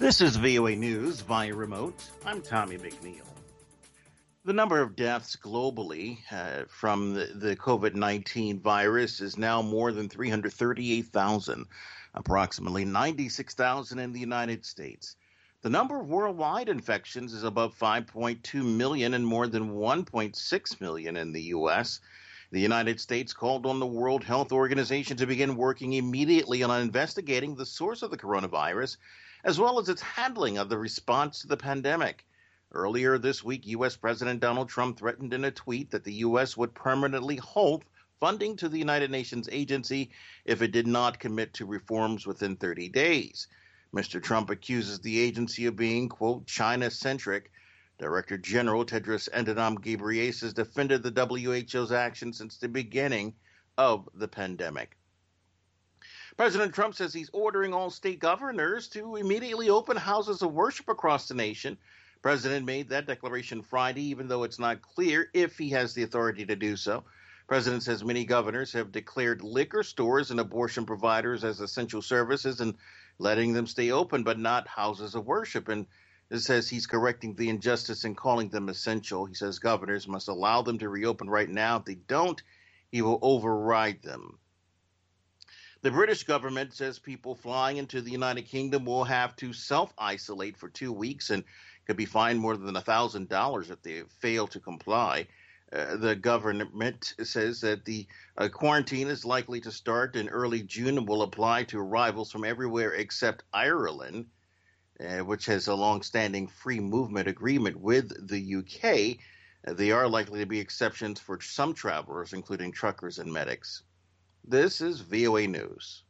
This is VOA News via remote. I'm Tommy McNeil. The number of deaths globally from the COVID 19 virus is now more than 338,000, approximately 96,000 in the United States. The number of worldwide infections is above 5.2 million and more than 1.6 million in the U.S. The United States called on the World Health Organization to begin working immediately on investigating the source of the coronavirus, as well as its handling of the response to the pandemic. Earlier this week, U.S. President Donald Trump threatened in a tweet that the U.S. would permanently halt funding to the United Nations agency if it did not commit to reforms within 30 days. Mr. Trump accuses the agency of being, quote, China-centric. Director General Tedros Adhanom Ghebreyesus defended the WHO's action since the beginning of the pandemic. President Trump says he's ordering all state governors to immediately open houses of worship across the nation. The president made that declaration Friday, even though it's not clear if he has the authority to do so. The president says many governors have declared liquor stores and abortion providers as essential services and letting them stay open, but not houses of worship. And it says he's correcting the injustice in calling them essential. He says governors must allow them to reopen right now. If they don't, he will override them. The British government says people flying into the United Kingdom will have to self-isolate for 2 weeks and could be fined more than $1,000 if they fail to comply. The government says that the quarantine is likely to start in early June and will apply to arrivals from everywhere except Ireland, which has a long-standing free movement agreement with the UK. There are likely to be exceptions for some travelers, including truckers and medics. This is VOA News.